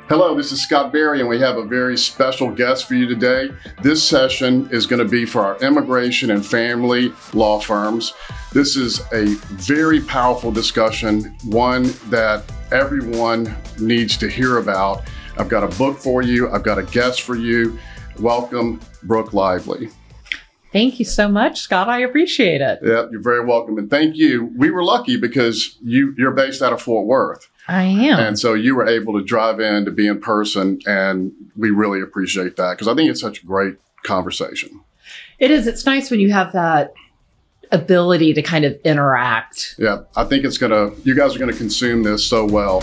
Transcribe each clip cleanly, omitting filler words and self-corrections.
Hello, this is Scott Berry, and we have a very special guest for you today. This session is going to be for our immigration and family law firms. This is a very powerful discussion, one that everyone needs to hear about. I've got a book for you. I've got a guest for you. Welcome, Brooke Lively. Thank you so much, Scott. I appreciate it. Yeah, you're very welcome. And thank you. We were lucky because you're based out of Fort Worth. I am. And so you were able to drive in to be in person, and we really appreciate that because I think it's such a great conversation. It is. It's nice when you have that ability to kind of interact. Yeah, I think you guys are going to consume this so well.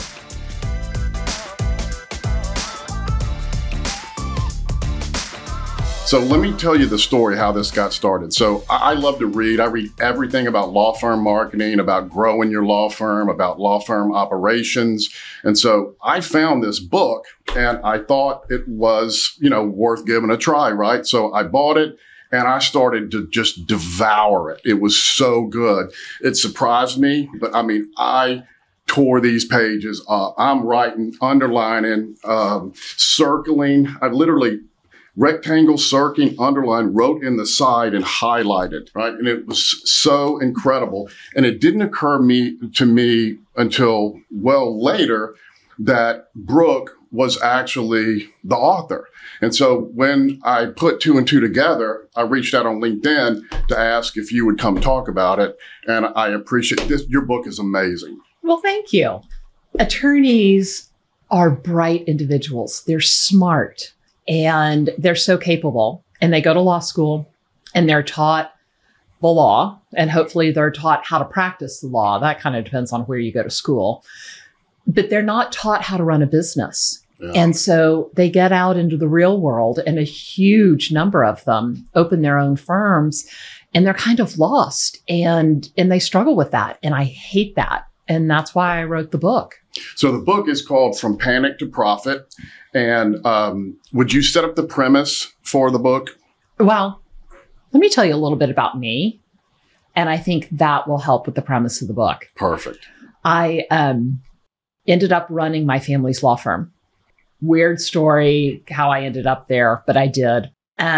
So let me tell you the story, how this got started. So I love to read. I read everything about law firm marketing, about growing your law firm, about law firm operations. And so I found this book and I thought it was, worth giving a try, right? So I bought it and I started to just devour it. It was so good. It surprised me, but I tore these pages up. I'm writing, underlining, circling. I literally rectangle, circling, underline, wrote in the side and highlighted, right? And it was so incredible. And it didn't occur to me until well later that Brooke was actually the author. And so when I put two and two together, I reached out on LinkedIn to ask if you would come talk about it. And I appreciate this. Your book is amazing. Well, thank you. Attorneys are bright individuals. They're smart. And they're so capable, and they go to law school and they're taught the law, and hopefully they're taught how to practice the law. That kind of depends on where you go to school, but they're not taught how to run a business. Yeah. And so they get out into the real world, and a huge number of them open their own firms, and they're kind of lost and they struggle with that. And I hate that. And that's why I wrote the book. So the book is called From Panic to Profit. And would you set up the premise for the book? Well, let me tell you a little bit about me. And I think that will help with the premise of the book. Perfect. I ended up running my family's law firm. Weird story how I ended up there, but I did.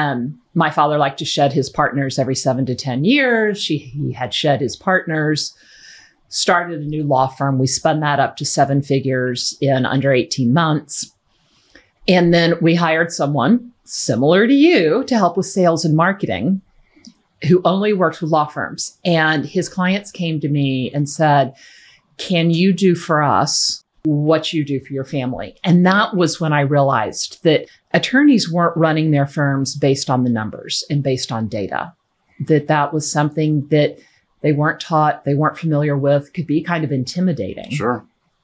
My father liked to shed his partners every 7 to 10 years. He had shed his partners, started a new law firm. We spun that up to 7 figures in under 18 months. And then we hired someone similar to you to help with sales and marketing who only worked with law firms. And his clients came to me and said, can you do for us what you do for your family? And that was when I realized that attorneys weren't running their firms based on the numbers and based on data, that was something that they weren't taught, they weren't familiar with, could be kind of intimidating. Sure.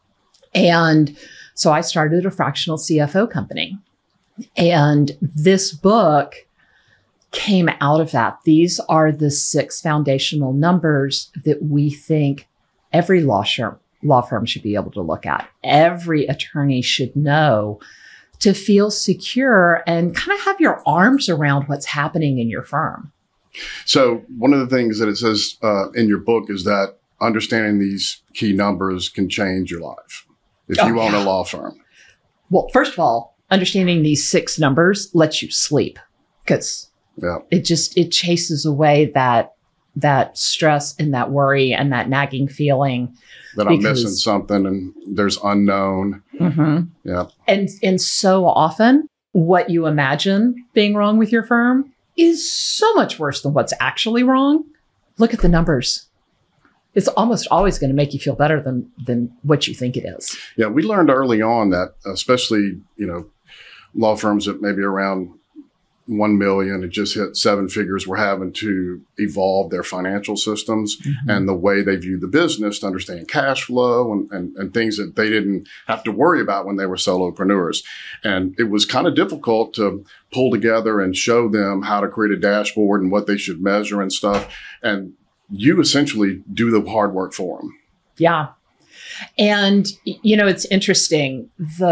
And so I started a fractional CFO company. And this book came out of that. These are the 6 foundational numbers that we think every law firm should be able to look at. Every attorney should know to feel secure and kind of have your arms around what's happening in your firm. So one of the things that it says in your book is that understanding these key numbers can change your life if you own a law firm. Well, first of all, understanding these 6 numbers lets you sleep because it chases away that stress and that worry and that nagging feeling that I'm missing something and there's unknown. Mm-hmm. Yeah. And so often what you imagine being wrong with your firm is so much worse than what's actually wrong. Look at the numbers. It's almost always going to make you feel better than what you think it is. Yeah, we learned early on that, especially, law firms that maybe around 1 million, it just hit 7 figures, were having to evolve their financial systems and the way they view the business to understand cash flow and things that they didn't have to worry about when they were solopreneurs. And it was kind of difficult to pull together and show them how to create a dashboard and what they should measure and stuff. And you essentially do the hard work for them. Yeah. And, it's interesting.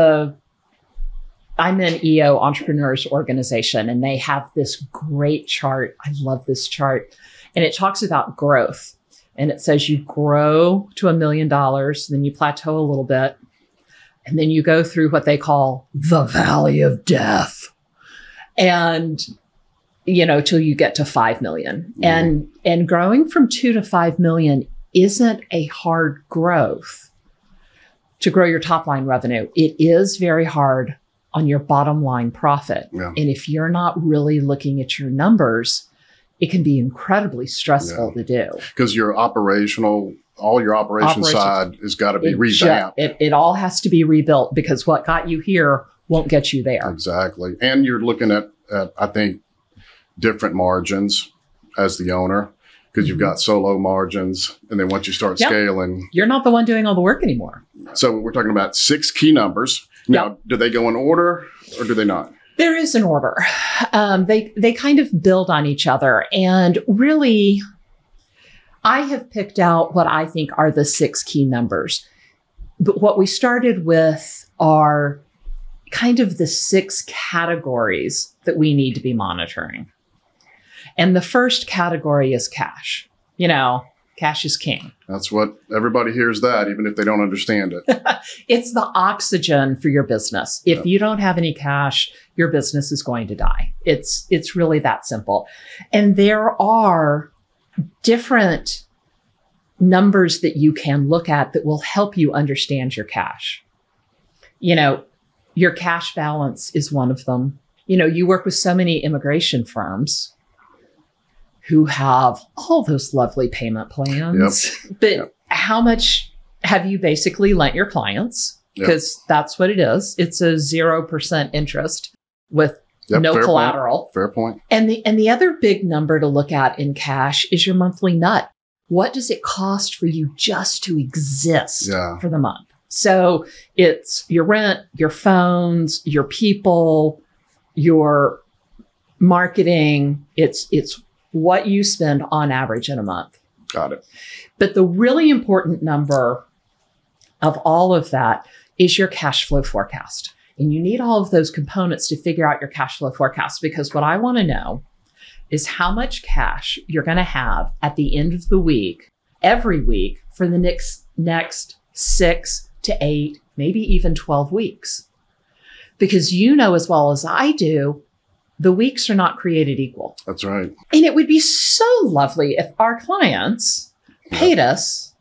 I'm an EO Entrepreneurs Organization, and they have this great chart. I love this chart. And it talks about growth. And it says you grow to $1 million, then you plateau a little bit, And then you go through what they call the valley of death. And, till you get to 5 million. And growing from 2 to 5 million isn't a hard growth to grow your top line revenue. It is very hard on your bottom line profit. Yeah. And if you're not really looking at your numbers, it can be incredibly stressful to do. Because all your operation side has got to be revamped. It all has to be rebuilt, because what got you here won't get you there. Exactly. And you're looking at I think, different margins as the owner, because you've got solo margins. And then once you start scaling, you're not the one doing all the work anymore. So we're talking about 6 key numbers. Now, do they go in order or do they not? There is an order. They kind of build on each other. And really, I have picked out what I think are the 6 key numbers. But what we started with are kind of the 6 categories that we need to be monitoring. And the first category is cash. Cash is king. That's what everybody hears, that, even if they don't understand it. It's the oxygen for your business. If you don't have any cash, your business is going to die. It's really that simple. And there are different numbers that you can look at that will help you understand your cash. Your cash balance is one of them. You work with so many immigration firms who have all those lovely payment plans. But how much have you basically lent your clients? Because that's what it is. It's a 0% interest with no collateral. Fair point. And the other big number to look at in cash is your monthly nut. What does it cost for you just to exist for the month? So it's your rent, your phones, your people, your marketing. It's what you spend on average in a month. Got it. But the really important number of all of that is your cash flow forecast. And you need all of those components to figure out your cash flow forecast, because what I want to know is how much cash you're going to have at the end of the week, every week, for the next 6 to 8, maybe even 12 weeks. Because as well as I do, the weeks are not created equal. That's right. And it would be so lovely if our clients paid us,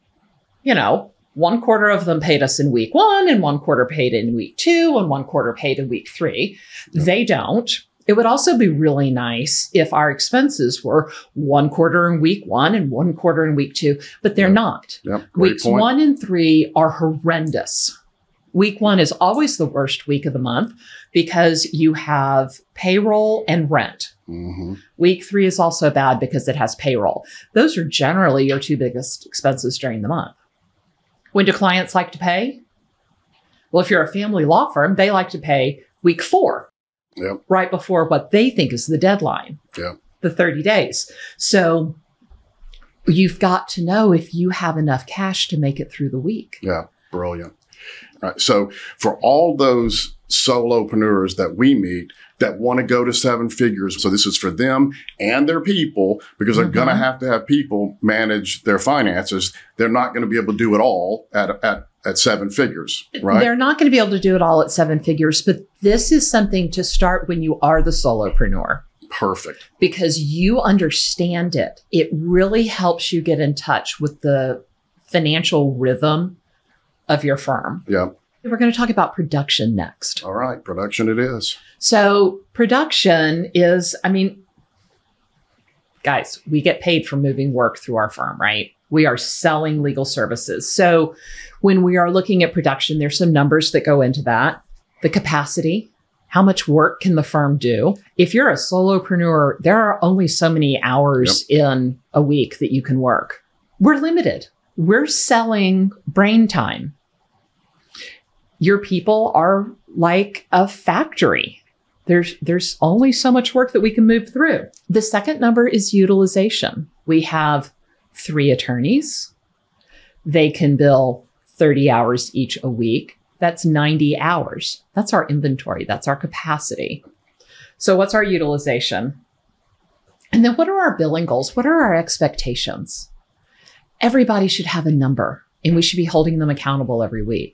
1/4 of them paid us in week 1, and 1/4 paid in week 2, and 1/4 paid in week 3. They don't. It would also be really nice if our expenses were 1/4 in week 1 and 1/4 in week 2, but they're not. Weeks 1 and 3 are horrendous. Week 1 is always the worst week of the month because you have payroll and rent. Mm-hmm. Week 3 is also bad because it has payroll. Those are generally your 2 biggest expenses during the month. When do clients like to pay? Well, if you're a family law firm, they like to pay week 4. Right before what they think is the deadline, the 30 days. So you've got to know if you have enough cash to make it through the week. Yeah, brilliant. All right. So for all those solopreneurs that we meet that want to go to 7 figures, so this is for them and their people, because they're going to have people manage their finances. They're not going to be able to do it all at 7 figures, right? They're not going to be able to do it all at 7 figures, but this is something to start when you are the solopreneur. Perfect. Because you understand it. It really helps you get in touch with the financial rhythm of your firm. Yeah. We're going to talk about production next. All right. Production it is. So production is, guys, we get paid for moving work through our firm, right? We are selling legal services. So when we are looking at production, there's some numbers that go into that. The capacity, how much work can the firm do? If you're a solopreneur, there are only so many hours in a week that you can work. We're limited. We're selling brain time. Your people are like a factory. There's only so much work that we can move through. The second number is utilization. We have 3 attorneys. They can bill 30 hours each a week. That's 90 hours. That's our inventory. That's our capacity. So what's our utilization? And then what are our billing goals? What are our expectations? Everybody should have a number, and we should be holding them accountable every week.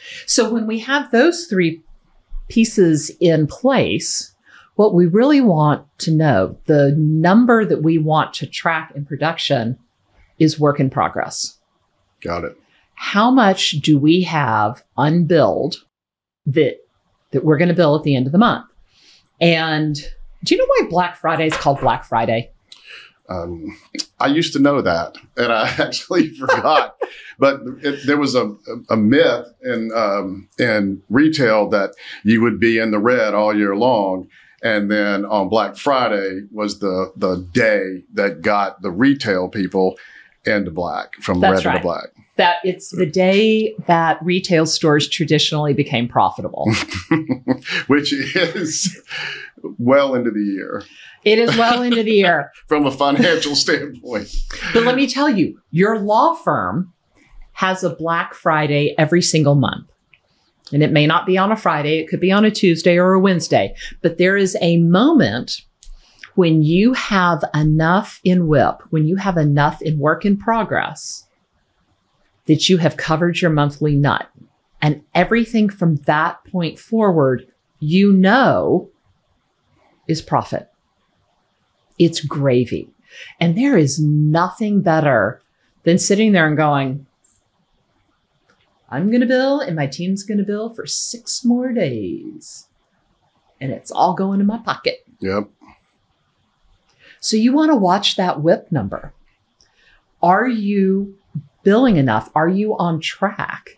So when we have those three pieces in place, what we really want to know, the number that we want to track in production is work in progress. Got it. How much do we have unbilled that we're going to bill at the end of the month? And do you know why Black Friday is called Black Friday? I used to know that, and I actually forgot. But there was a myth in retail that you would be in the red all year long, and then on Black Friday was the day that got the retail people into black, from That's red right. to black. That it's the day that retail stores traditionally became profitable. Which is well into the year. It is well into the year. From a financial standpoint. But let me tell you, your law firm has a Black Friday every single month. And it may not be on a Friday. It could be on a Tuesday or a Wednesday. But there is a moment when you have enough in WIP, when you have enough in work in progress, that you have covered your monthly nut. And everything from that point forward, you know, is profit. It's gravy. And there is nothing better than sitting there and going, I'm going to bill and my team's going to bill for 6 more days. And it's all going in my pocket. Yep. So you want to watch that WIP number. Are you billing enough? Are you on track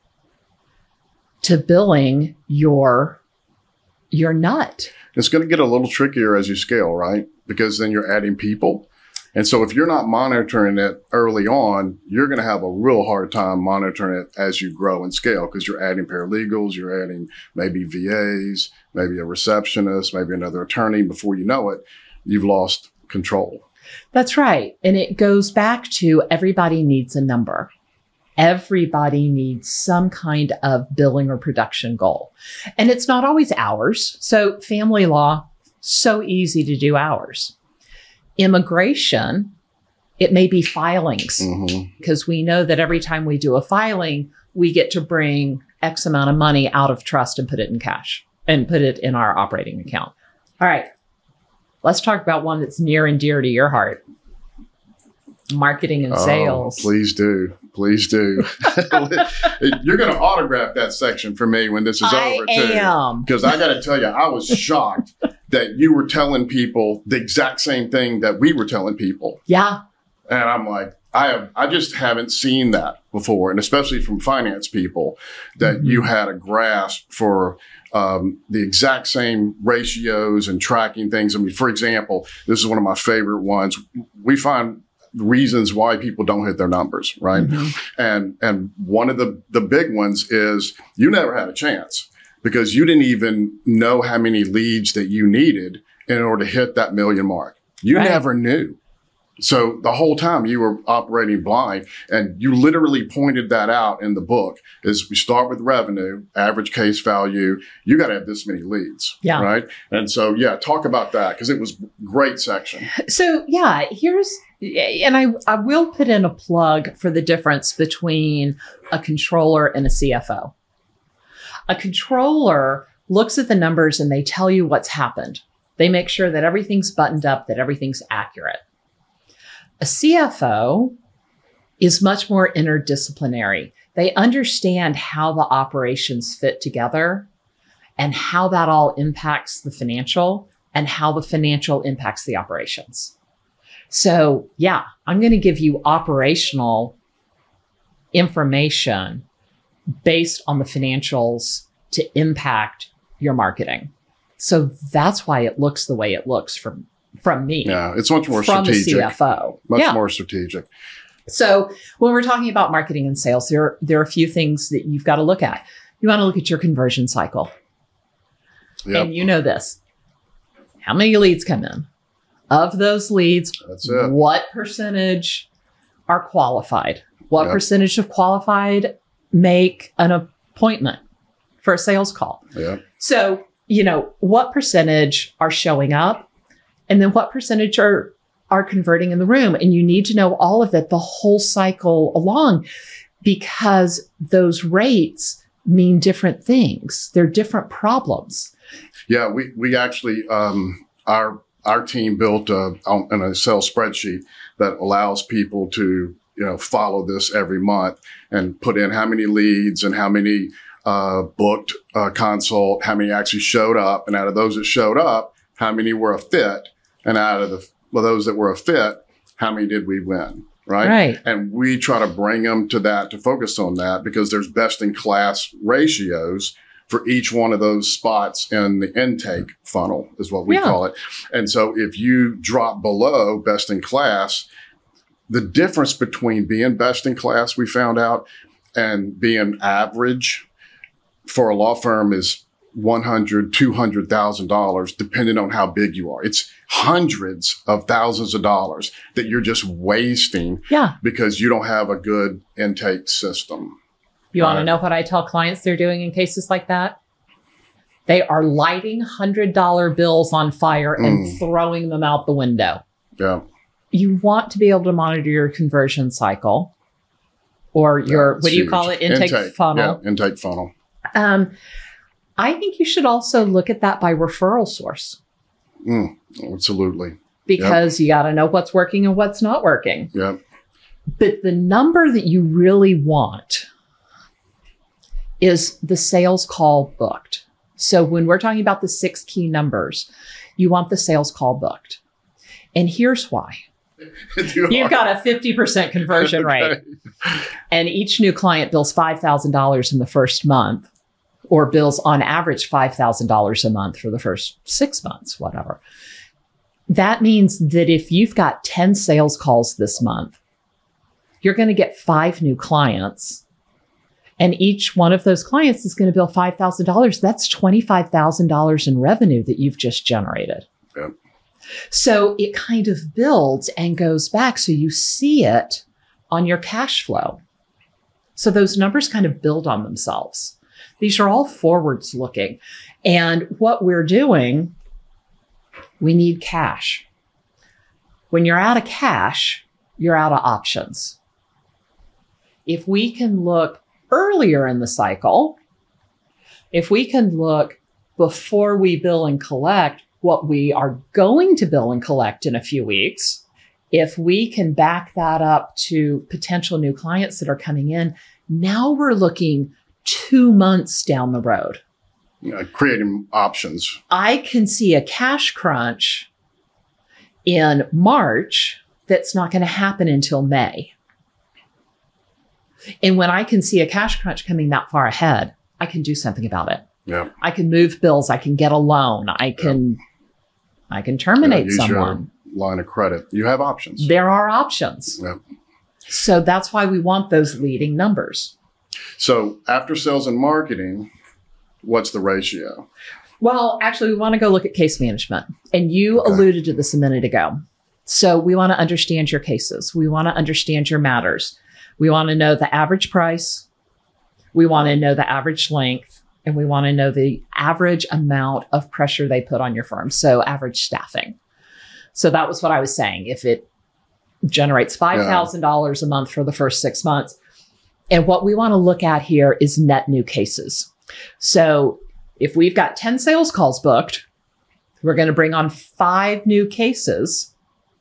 to billing your nut? It's going to get a little trickier as you scale, right? Because then you're adding people. And so if you're not monitoring it early on, you're going to have a real hard time monitoring it as you grow and scale, because you're adding paralegals, you're adding maybe VAs, maybe a receptionist, maybe another attorney. Before you know it, you've lost control. That's right. And it goes back to everybody needs a number. Everybody needs some kind of billing or production goal. And it's not always hours. So family law, so easy to do hours. Immigration, it may be filings, because we know that every time we do a filing, we get to bring X amount of money out of trust and put it in cash and put it in our operating account. All right. Let's talk about one that's near and dear to your heart. Marketing and sales. Please do. Please do. You're going to autograph that section for me when this is over, too. I am. Because I got to tell you, I was shocked that you were telling people the exact same thing that we were telling people. Yeah. And I'm like, I just haven't seen that before. And especially from finance people, that you had a grasp for the exact same ratios and tracking things. I mean, for example, this is one of my favorite ones. We find reasons why people don't hit their numbers, right? And one of the big ones is you never had a chance, because you didn't even know how many leads that you needed in order to hit that million mark. You never knew. So the whole time you were operating blind, and you literally pointed that out in the book. Is we start with revenue, average case value. You got to have this many leads, right? And so, talk about that, because it was great section. So and I will put in a plug for the difference between a controller and a CFO. A controller looks at the numbers and they tell you what's happened. They make sure that everything's buttoned up, that everything's accurate. A CFO is much more interdisciplinary. They understand how the operations fit together and how that all impacts the financial and how the financial impacts the operations. So, I'm going to give you operational information based on the financials to impact your marketing. So that's why it looks the way it looks from me. Yeah, it's much more from strategic. From a CFO. Much more strategic. So when we're talking about marketing and sales, there are a few things that you've got to look at. You want to look at your conversion cycle. Yep. And you know this. How many leads come in? Of those leads, that's it. What percentage are qualified? What percentage of qualified make an appointment for a sales call? Yeah. So, what percentage are showing up? And then what percentage are converting in the room? And you need to know all of it the whole cycle along, because those rates Yeah. mean different things. They're different problems. Yeah, we actually our team built an Excel spreadsheet that allows people to follow this every month and put in how many leads and how many booked consult, how many actually showed up, and out of those that showed up, how many were a fit, and out of those that were a fit, how many did we win? Right. And we try to bring them to focus on that, because there's best in class ratios for each one of those spots in the intake funnel is what we call it. And so if you drop below best in class, the difference between being best in class, we found out, and being average for a law firm is $100,000, $200,000, depending on how big you are. It's hundreds of thousands of dollars that you're just wasting because you don't have a good intake system. You want to know what I tell clients they're doing in cases like that? They are lighting $100 bills on fire and throwing them out the window. Yeah. You want to be able to monitor your conversion cycle, or your, what do you call it? Intake funnel. Yeah, intake funnel. I think you should also look at that by referral source. Absolutely. Because you got to know what's working and what's not working. Yeah. But the number that you really want is the sales call booked. So when we're talking about the 6 key numbers, you want the sales call booked. And here's why. You've got a 50% conversion rate. And each new client bills $5,000 in the first month, or bills on average $5,000 a month for the first 6 months, whatever. That means that if you've got 10 sales calls this month, you're going to get 5 new clients. And each one of those clients is going to bill $5,000. That's $25,000 in revenue that you've just generated. Yep. So it kind of builds and goes back. So you see it on your cash flow. So those numbers kind of build on themselves. These are all forwards looking. And what we're doing, we need cash. When you're out of cash, you're out of options. If we can look earlier in the cycle, if we can look before we bill and collect what we are going to bill and collect in a few weeks, if we can back that up to potential new clients that are coming in, now we're looking 2 months down the road. Creating options. I can see a cash crunch in March that's not going to happen until May. And when I can see a cash crunch coming that far ahead, I can do something about it. Yeah. I can move bills. I can get a loan. I can terminate someone. Your line of credit. You have options. There are options. Yeah. So that's why we want those leading numbers. So after sales and marketing, what's the ratio? Well, actually, we want to go look at case management. And you alluded to this a minute ago. So we want to understand your cases. We want to understand your matters. We want to know the average price. We want to know the average length. And we want to know the average amount of pressure they put on your firm. So average staffing. So that was what I was saying. If it generates $5,000 a month for the first 6 months. And what we want to look at here is net new cases. So if we've got 10 sales calls booked, we're going to bring on 5 new cases.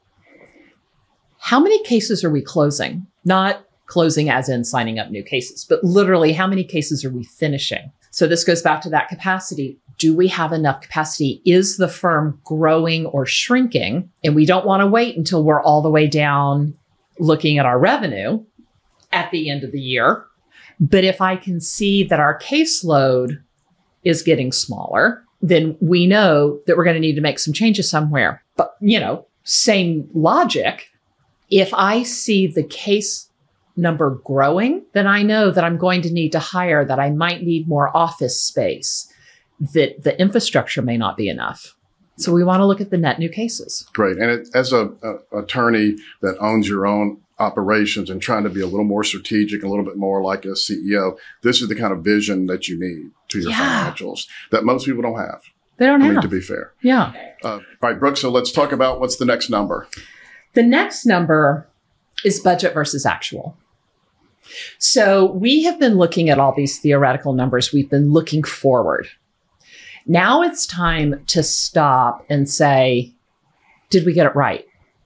How many cases are we closing? Not closing as in signing up new cases, but literally how many cases are we finishing? So this goes back to that capacity. Do we have enough capacity? Is the firm growing or shrinking? And we don't want to wait until we're all the way down looking at our revenue at the end of the year. But if I can see that our caseload is getting smaller, then we know that we're going to need to make some changes somewhere. But, same logic. If I see the case number growing, then I know that I'm going to need to hire, that I might need more office space, that the infrastructure may not be enough. So we want to look at the net new cases. Great. And as an attorney that owns your own operations and trying to be a little more strategic, a little bit more like a CEO, this is the kind of vision that you need to your financials that most people don't have. They don't have. To be fair. Yeah. All right, Brooke, so let's talk about what's the next number. The next number is budget versus actual. So we have been looking at all these theoretical numbers. We've been looking forward. Now it's time to stop and say, did we get it right?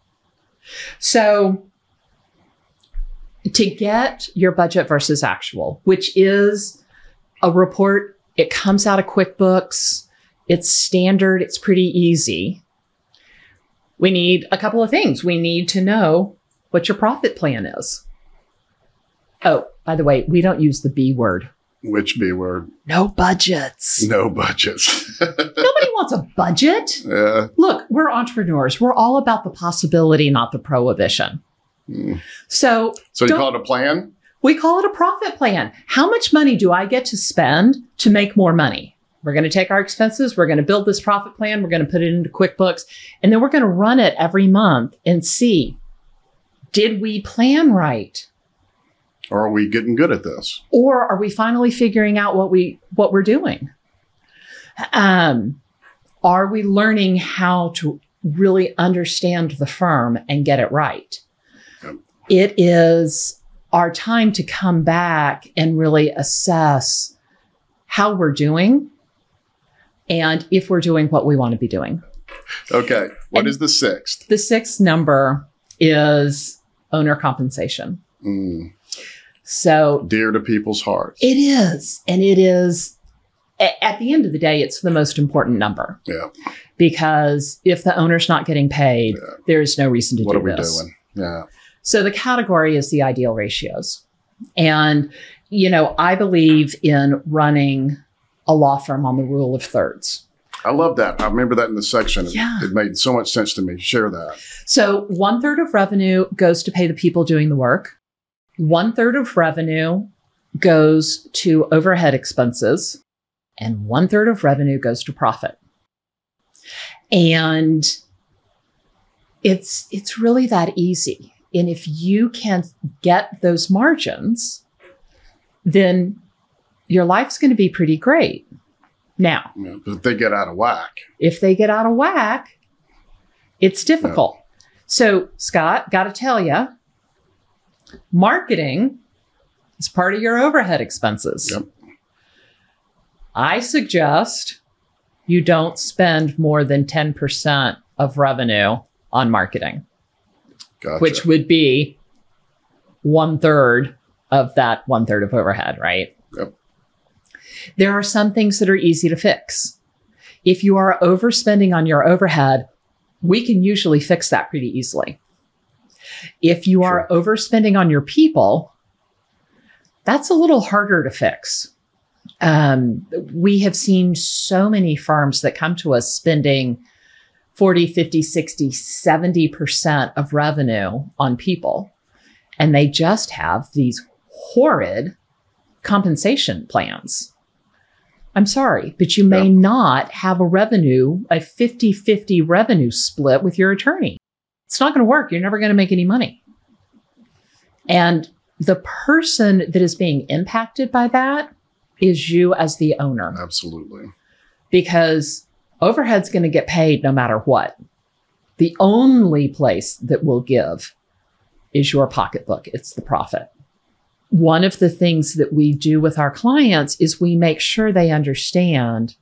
So to get your budget versus actual, which is a report, it comes out of QuickBooks. It's standard. It's pretty easy. We need a couple of things. We need to know what your profit plan is. Oh, by the way, we don't use the B word. Which B word? No budgets. No budgets. Nobody wants a budget. Yeah. Look, we're entrepreneurs. We're all about the possibility, not the prohibition. So you call it a plan? We call it a profit plan. How much money do I get to spend to make more money? We're going to take our expenses. We're going to build this profit plan. We're going to put it into QuickBooks. And then we're going to run it every month and see, did we plan right? Or are we getting good at this? Or are we finally figuring out what we're doing? Are we learning how to really understand the firm and get it right? Yep. It is our time to come back and really assess how we're doing and if we're doing what we want to be doing. Okay. What is the sixth? The sixth number is owner compensation. So dear to people's hearts. It is. And it is, at the end of the day, it's the most important number. Yeah. Because if the owner's not getting paid, there's no reason to do this. What are we doing? Yeah. So the category is the ideal ratios. And, I believe in running a law firm on the rule of thirds. I love that. I remember that in the section. Yeah. It made so much sense to me. Share that. So 1/3 of revenue goes to pay the people doing the work. 1/3 of revenue goes to overhead expenses, and 1/3 of revenue goes to profit. And it's really that easy. And if you can get those margins, then your life's going to be pretty great. Now, but if they get out of whack. It's difficult. Yeah. So, Scott, got to tell you, marketing is part of your overhead expenses. Yep. I suggest you don't spend more than 10% of revenue on marketing, gotcha. Which would be 1/3 of that 1/3 of overhead, right? Yep. There are some things that are easy to fix. If you are overspending on your overhead, we can usually fix that pretty easily. If you are overspending on your people, that's a little harder to fix. We have seen so many firms that come to us spending 40, 50, 60, 70% of revenue on people, and they just have these horrid compensation plans. I'm sorry, but you may not have a 50-50 revenue split with your attorney. It's not going to work. You're never going to make any money. And the person that is being impacted by that is you as the owner. Absolutely. Because overhead's going to get paid no matter what. The only place that will give is your pocketbook. It's the profit. One of the things that we do with our clients is we make sure they understand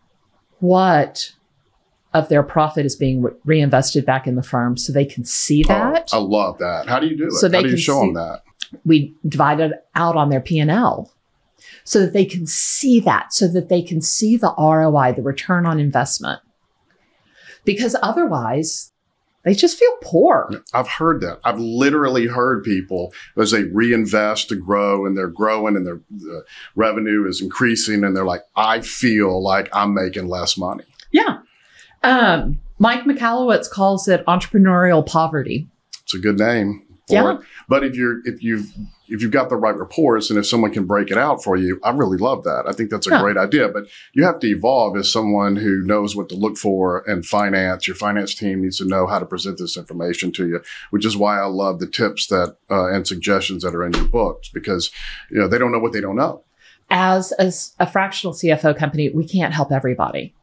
what of their profit is being reinvested back in the firm so they can see that. I love that. How do you do it? So How do you show them that? We divide it out on their P&L so that they can see that, so that they can see the ROI, the return on investment. Because otherwise, they just feel poor. I've heard that. I've literally heard people as they reinvest to grow and they're growing and their revenue is increasing and they're like, I feel like I'm making less money. Yeah. Mike Michalowicz calls it entrepreneurial poverty. It's a good name for it. But if you've got the right reports and if someone can break it out for you, I really love that. I think that's a great idea. But you have to evolve as someone who knows what to look for in finance. Your finance team needs to know how to present this information to you, which is why I love the tips that and suggestions that are in your books, because they don't know what they don't know. As a fractional CFO company, we can't help everybody.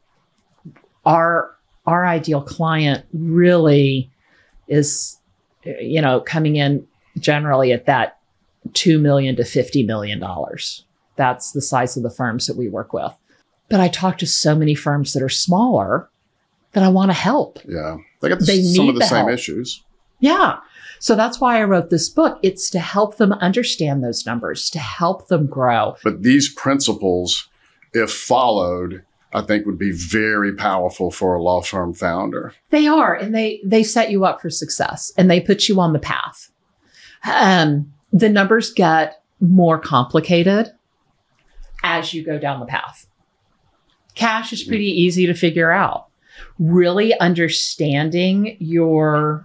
Our ideal client really is, coming in generally at that $2 million to $50 million. That's the size of the firms that we work with. But I talk to so many firms that are smaller that I want to help. Yeah. They got some of the same issues. Yeah. So that's why I wrote this book. It's to help them understand those numbers, to help them grow. But these principles, if followed, I think would be very powerful for a law firm founder. They are, and they set you up for success, and they put you on the path. The numbers get more complicated as you go down the path. Cash is pretty easy to figure out. Really understanding your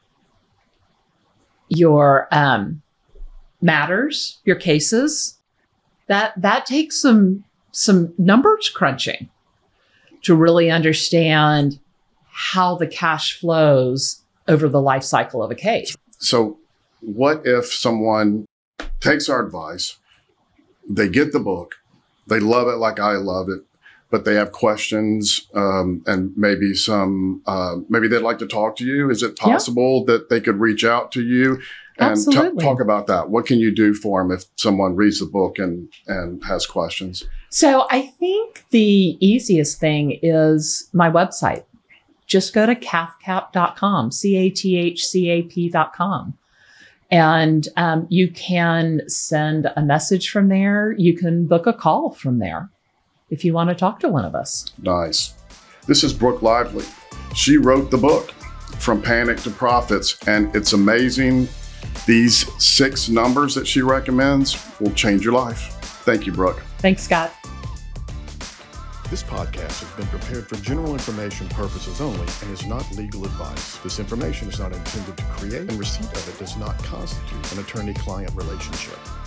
matters, your cases, that takes some numbers crunching to really understand how the cash flows over the life cycle of a case. So what if someone takes our advice, they get the book, they love it like I love it, but they have questions and maybe maybe they'd like to talk to you? Is it possible that they could reach out to you and talk about that? What can you do for them if someone reads the book and has questions? So I think the easiest thing is my website. Just go to cathcap.com, CATHCAP.com. And you can send a message from there. You can book a call from there if you want to talk to one of us. Nice. This is Brooke Lively. She wrote the book, From Panic to Profits, and it's amazing. These 6 numbers that she recommends will change your life. Thank you, Brooke. Thanks, Scott. This podcast has been prepared for general information purposes only and is not legal advice. This information is not intended to create, and receipt of it does not constitute an attorney-client relationship.